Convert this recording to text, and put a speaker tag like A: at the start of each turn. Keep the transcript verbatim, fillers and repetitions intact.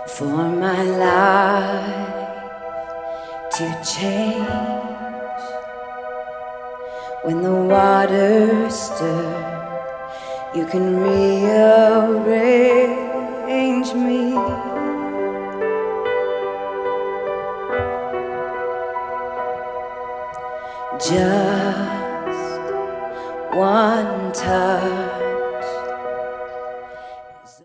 A: for my life to change. When the waters stir, you can rearrange me. Just one touch